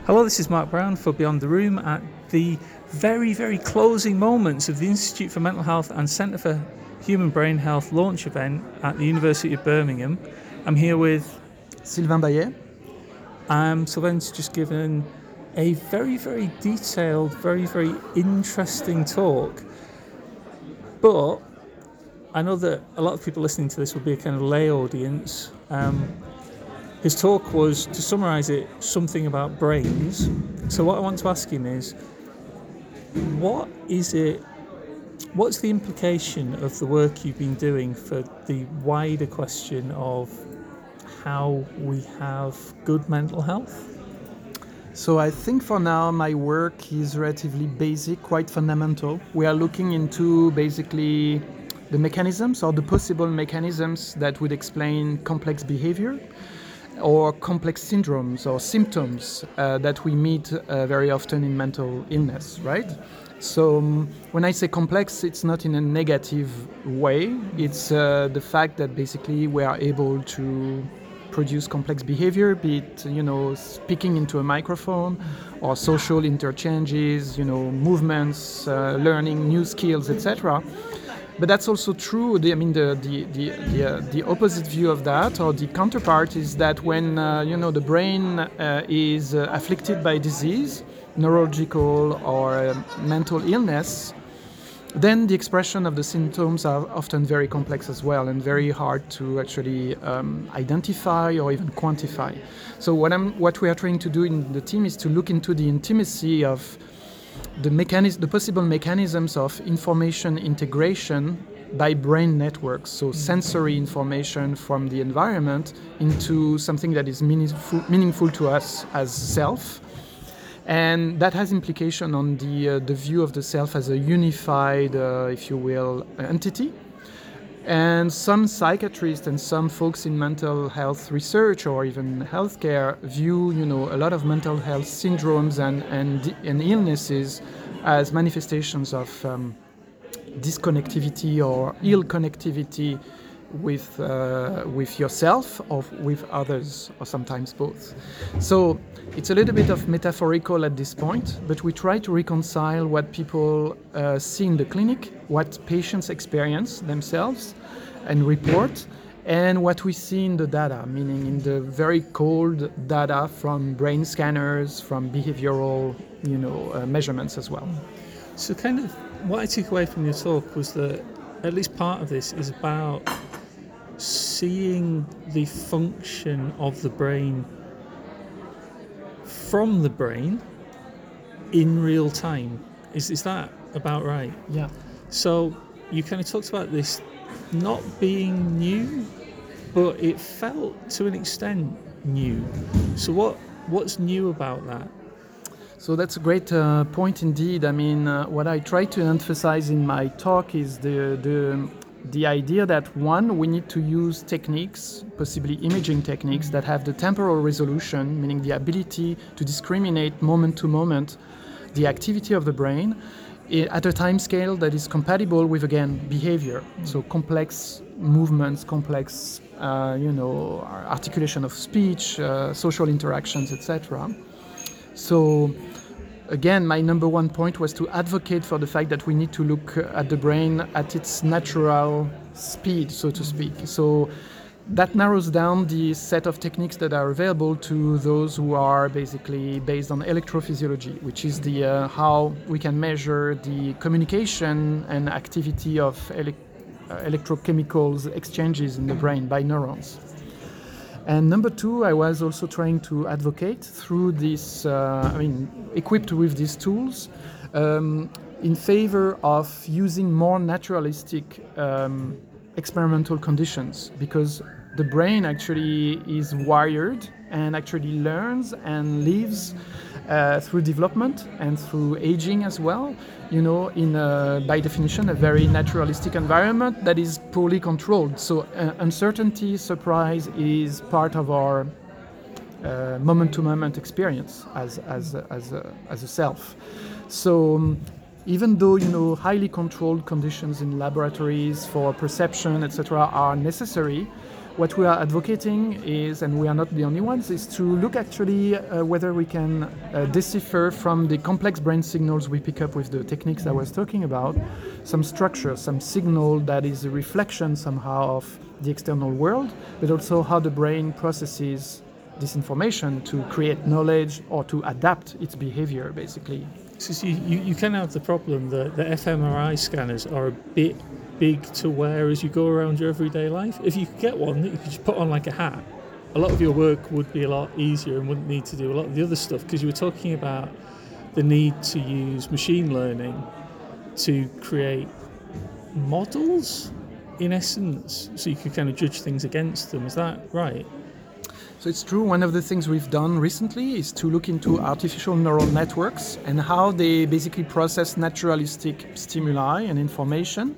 Hello, this is Mark Brown for Beyond the Room at the very, very closing moments of the Institute for Mental Health and Centre for Human Brain Health launch event at the University of Birmingham. I'm here with Sylvain Bayet. Sylvain's just given a very, very detailed, very, very interesting talk. But I know that a lot of people listening to this will be a kind of lay audience. His talk was, to summarise it, something about brains. So what I want to ask him is, what's the implication of the work you've been doing for the wider question of how we have good mental health? So I think for now my work is relatively basic, quite fundamental. We are looking into basically the mechanisms or the possible mechanisms that would explain complex behavior or complex syndromes or symptoms that we meet very often in mental illness, right? So when I say complex, it's not in a negative way. It's the fact that basically we are able to produce complex behavior, be it, speaking into a microphone or social interchanges, movements, learning new skills, etc. But that's also true. The opposite view of that, or the counterpart, is that when the brain is afflicted by disease, neurological or mental illness, then the expression of the symptoms are often very complex as well and very hard to actually identify or even quantify. So what we are trying to do in the team is to look into the intimacy of the possible mechanisms of information integration by brain networks, so sensory information from the environment into something that is meaningful to us as self. And that has implication on the view of the self as a unified, if you will, entity. And some psychiatrists and some folks in mental health research or even healthcare view, a lot of mental health syndromes and illnesses as manifestations of disconnectivity or ill connectivity with yourself or with others, or sometimes both. So it's a little bit of metaphorical at this point, but we try to reconcile what people see in the clinic, what patients experience themselves and report, and what we see in the data, meaning in the very cold data from brain scanners, from behavioral measurements as well. So kind of what I took away from your talk was that at least part of this is about seeing the function of the brain from the brain in real time. Is that about right? Yeah. So you kind of talked about this not being new, but it felt to an extent new. So what's new about that? So that's a great point indeed. I mean, what I try to emphasize in my talk is the idea that, one, we need to use techniques, possibly imaging techniques, that have the temporal resolution, meaning the ability to discriminate moment to moment the activity of the brain at a time scale that is compatible with, again, behavior. So complex movements, complex articulation of speech, social interactions, etc. So again, my number one point was to advocate for the fact that we need to look at the brain at its natural speed, so to speak. So that narrows down the set of techniques that are available to those who are basically based on electrophysiology, which is the how we can measure the communication and activity of electrochemicals exchanges in the brain by neurons. And number two, I was also trying to advocate through this, equipped with these tools, in favor of using more naturalistic experimental conditions, because the brain actually is wired and actually learns and lives through development and through aging as well, in by definition a very naturalistic environment that is poorly controlled. So uncertainty, surprise is part of our moment-to-moment experience as a self. So even though highly controlled conditions in laboratories for perception, etc., are necessary, what we are advocating is, and we are not the only ones, is to look actually whether we can decipher from the complex brain signals we pick up with the techniques I was talking about, some structure, some signal that is a reflection somehow of the external world, but also how the brain processes this information to create knowledge or to adapt its behavior, basically. So you can have the problem that the fMRI scanners are a bit big to wear as you go around your everyday life. If you could get one that you could just put on like a hat, a lot of your work would be a lot easier and wouldn't need to do a lot of the other stuff, because you were talking about the need to use machine learning to create models, in essence, so you could kind of judge things against them. Is that right? So it's true, one of the things we've done recently is to look into artificial neural networks and how they basically process naturalistic stimuli and information,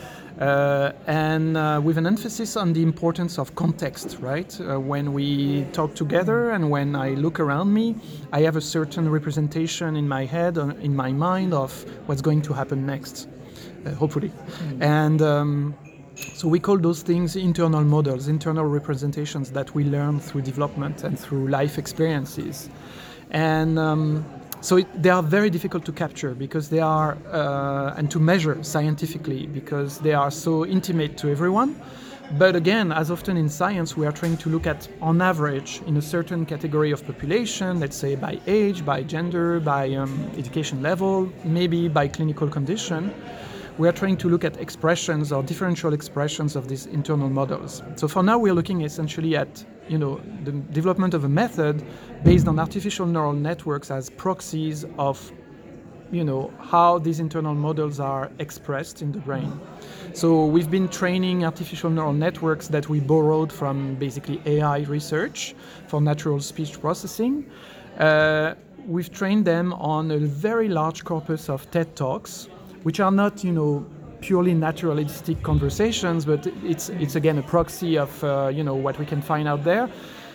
with an emphasis on the importance of context, right? When we talk together and when I look around me, I have a certain representation in my head, in my mind, of what's going to happen next, hopefully. And so we call those things internal models, internal representations that we learn through development and through life experiences. And they are very difficult to capture because they are, and to measure scientifically, because they are so intimate to everyone. But again, as often in science, we are trying to look at, on average, in a certain category of population, let's say by age, by gender, by education level, maybe by clinical condition. We are trying to look at expressions or differential expressions of these internal models. So for now, we're looking essentially at, the development of a method based on artificial neural networks as proxies of, how these internal models are expressed in the brain. So we've been training artificial neural networks that we borrowed from basically AI research for natural speech processing. We've trained them on a very large corpus of TED Talks, which are not, purely naturalistic conversations, but it's again a proxy of, what we can find out there.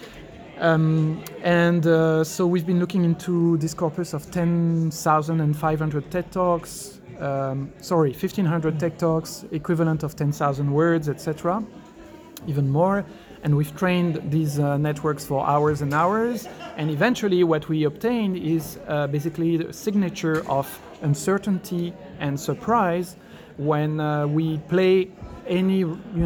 So we've been looking into this corpus of 10,500 TED Talks, 1,500 TED Talks, equivalent of 10,000 words, etc., even more. And we've trained these networks for hours and hours. And eventually what we obtained is basically the signature of uncertainty and surprise when we play any,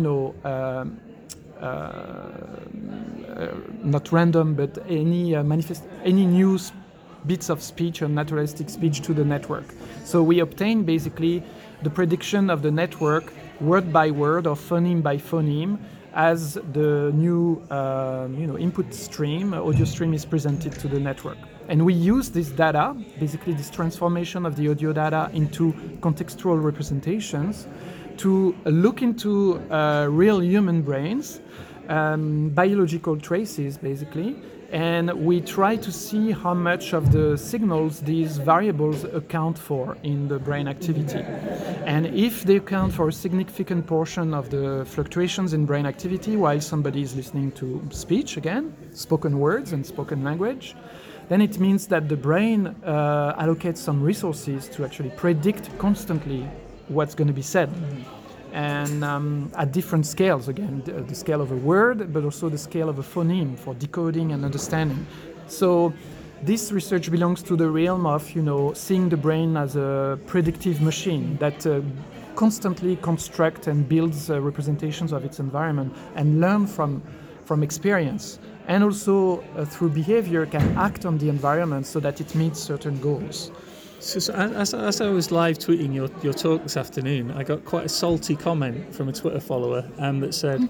not random, but any any new bits of speech or naturalistic speech to the network. So we obtain basically the prediction of the network word by word or phoneme by phoneme as the new input stream, audio stream is presented to the network. And we use this data, basically this transformation of the audio data into contextual representations, to look into real human brains, biological traces basically, and we try to see how much of the signals these variables account for in the brain activity. And if they account for a significant portion of the fluctuations in brain activity while somebody is listening to speech, again, spoken words and spoken language, then it means that the brain allocates some resources to actually predict constantly what's going to be said. And at different scales, again, the scale of a word, but also the scale of a phoneme for decoding and understanding. So this research belongs to the realm of, seeing the brain as a predictive machine that constantly constructs and builds representations of its environment and learn from experience. And also through behavior can act on the environment so that it meets certain goals. So as I was live tweeting your talk this afternoon, I got quite a salty comment from a Twitter follower that said,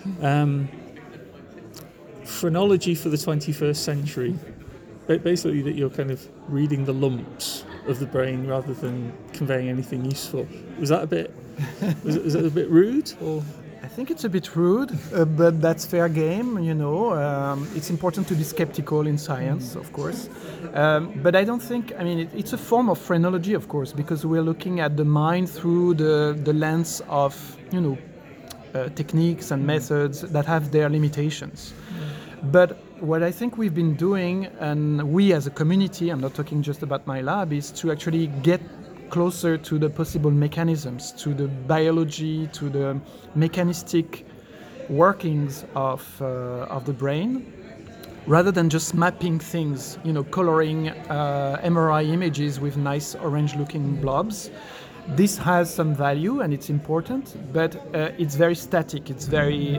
phrenology for the 21st century. Basically that you're kind of reading the lumps of the brain rather than conveying anything useful. Was that a bit rude? Or? I think it's a bit rude, but that's fair game, It's important to be skeptical in science, of course. But I don't think, it's a form of phrenology, of course, because we're looking at the mind through the lens of, techniques and methods that have their limitations. But what I think we've been doing, and we as a community, I'm not talking just about my lab, is to actually get closer to the possible mechanisms, to the biology, to the mechanistic workings of the brain, rather than just mapping things, coloring MRI images with nice orange-looking blobs. This has some value and it's important, but it's very static. It's very,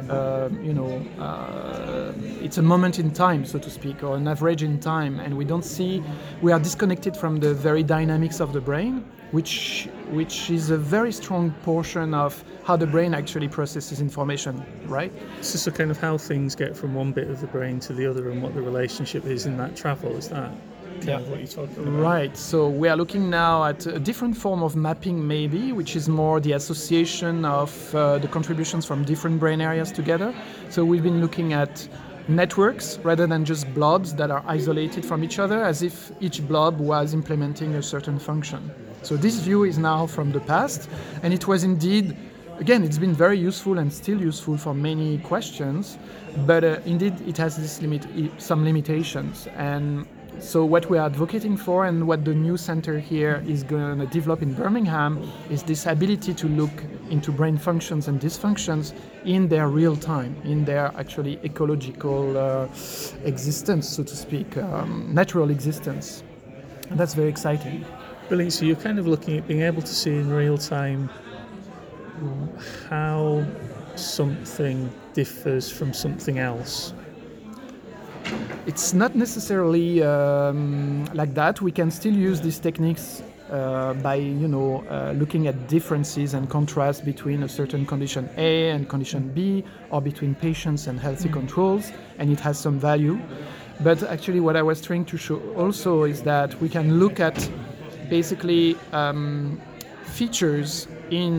it's a moment in time, so to speak, or an average in time, and we are disconnected from the very dynamics of the brain, which is a very strong portion of how the brain actually processes information, right? It's just a kind of how things get from one bit of the brain to the other and what the relationship is in that travel. Is that kind of what you're talking about? Right. So we are looking now at a different form of mapping, maybe, which is more the association of the contributions from different brain areas together. So we've been looking at networks rather than just blobs that are isolated from each other, as if each blob was implementing a certain function. So this view is now from the past, and it was indeed, again, it's been very useful and still useful for many questions, but indeed it has some limitations. And so what we are advocating for, and what the new center here is going to develop in Birmingham, is this ability to look into brain functions and dysfunctions in their real time, in their actually ecological existence, so to speak, natural existence. And that's very exciting. Brilliant. So you're kind of looking at being able to see in real time how something differs from something else. It's not necessarily like that. We can still use these techniques by looking at differences and contrasts between a certain condition A and condition B, or between patients and healthy controls, and it has some value. But actually what I was trying to show also is that we can look at basically features in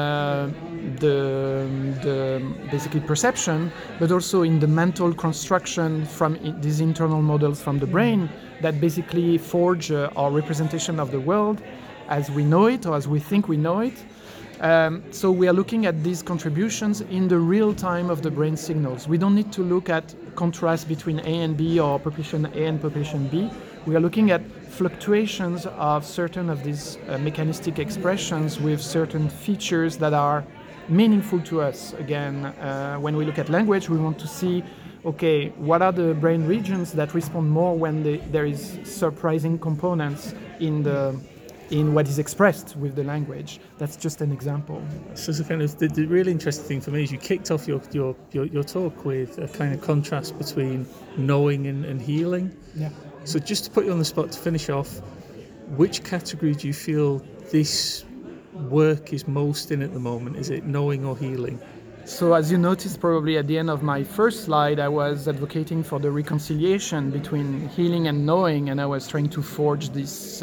the basically perception, but also in the mental construction from these internal models from the brain that basically forge our representation of the world as we know it, or as we think we know it. So we are looking at these contributions in the real time of the brain signals. We don't need to look at contrast between A and B, or population A and population B. We are looking at fluctuations of certain of these mechanistic expressions with certain features that are meaningful to us. Again, when we look at language, we want to see, okay, what are the brain regions that respond more when there is surprising components in what is expressed with the language. That's just an example. So kind of the really interesting thing for me is you kicked off your talk with a kind of contrast between knowing and healing. Yeah. So just to put you on the spot to finish off, which category do you feel this work is most in at the moment? Is it knowing or healing? So as you noticed probably at the end of my first slide, I was advocating for the reconciliation between healing and knowing, and I was trying to forge this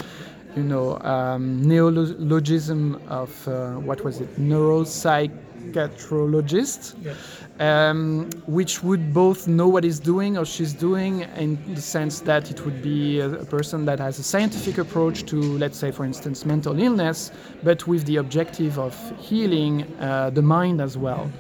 neologism of what was it, neuropsychiatrologist, which would both know what he's doing or she's doing, in the sense that it would be a person that has a scientific approach to, let's say, for instance, mental illness, but with the objective of healing the mind as well.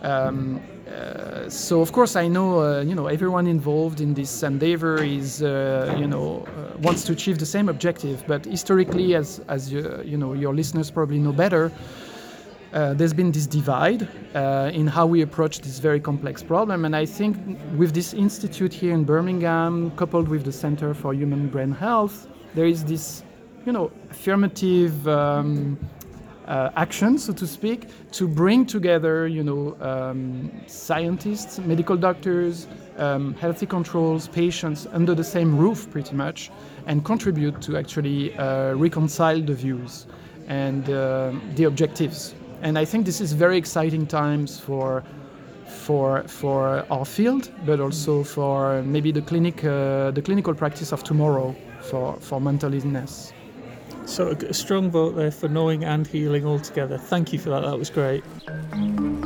So of course I know everyone involved in this endeavor is wants to achieve the same objective, but historically, as your listeners probably know better, there's been this divide in how we approach this very complex problem. And I think with this institute here in Birmingham, coupled with the Center for Human Brain Health, there is this affirmative action, so to speak, to bring together, scientists, medical doctors, healthy controls, patients under the same roof, pretty much, and contribute to actually reconcile the views and the objectives. And I think this is very exciting times for our field, but also for maybe the clinical practice of tomorrow for mental illness. So a strong vote there for knowing and healing all together. Thank you for that. That was great.